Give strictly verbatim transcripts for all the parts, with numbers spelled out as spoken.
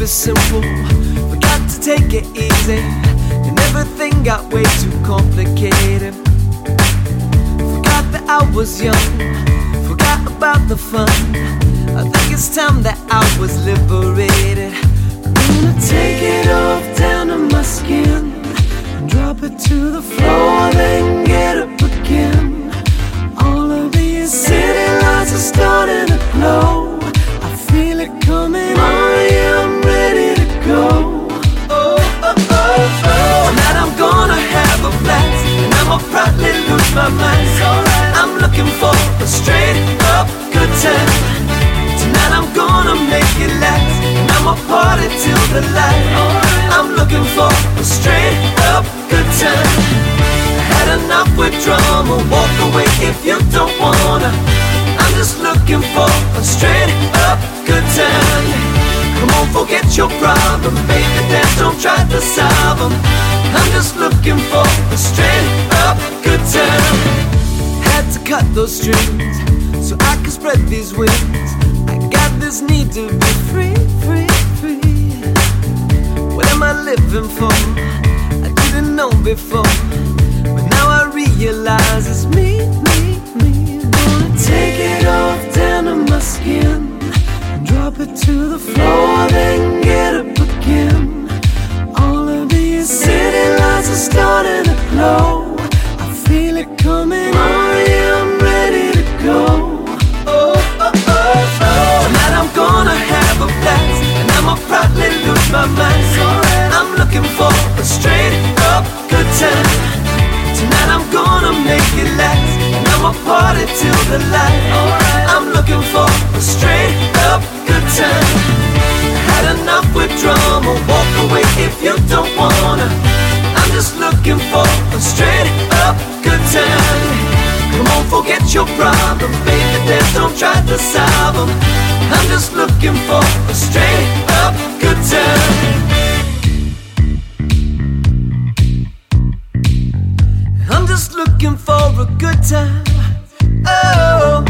was simple, forgot to take it easy, and everything got way too complicated. Forgot that I was young, forgot about the fun. I think it's time that I was liberated. Gonna take it off down to my skin, drop it to the floor, then get up again. All of these city lights are starting to glow. I feel it coming on, yeah, I'm ready to go. Oh, oh, oh, oh. Tonight I'm gonna have a blast, and I'ma probably lose my mind. I'm looking for a straight up good time. Tonight I'm gonna make it last, and I'ma party till the light. I'm looking for a straight up good time. Had enough with drama, walk away if you don't wanna. I'm just looking for a straight up good time. Come on, forget your problem, baby, dance, don't try to solve them. I'm just looking for a straight up good time. Had to cut those strings so I can spread these wings. I got this need to be free, free, free. What am I living for? I didn't know before, but now I realize it's me, me, me. Gonna take it off down to my skin, drop it to the floor, then get up again. All of these city lights are starting to glow. I feel it coming on, yeah, I'm ready to go. Oh, oh, oh, oh. Tonight I'm gonna have a blast, and I'ma probably lose my mind. I'm looking for a straight up good time. Tonight I'm gonna make it last, and I'ma party till the light. I'm looking for a straight up good time. Had enough with drama, walk away if you don't wanna. I'm just looking for a straight up good time. Come on, forget your problem, baby, dance, don't try to solve them. I'm just looking for a straight up good time. I'm just looking for a good time. Oh,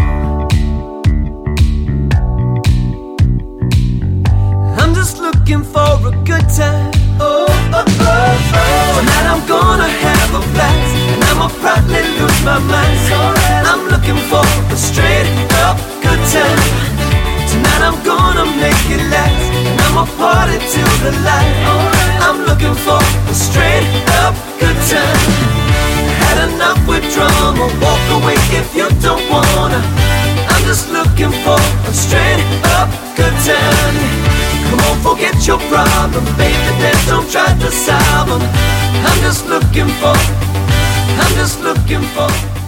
I'm just looking for a good time. Oh, oh, oh, oh. Tonight I'm gonna have a blast, and I'ma probably lose my mind. I'm looking for a straight up good time. Tonight I'm gonna make it last, and I'ma party till the light. I'm looking for a straight up good time. Had enough with drama, walk away if you don't wanna. I'm just looking for a straight up good time. Come on, forget your problem, baby, dance, don't try to solve them. I'm just looking for, I'm just looking for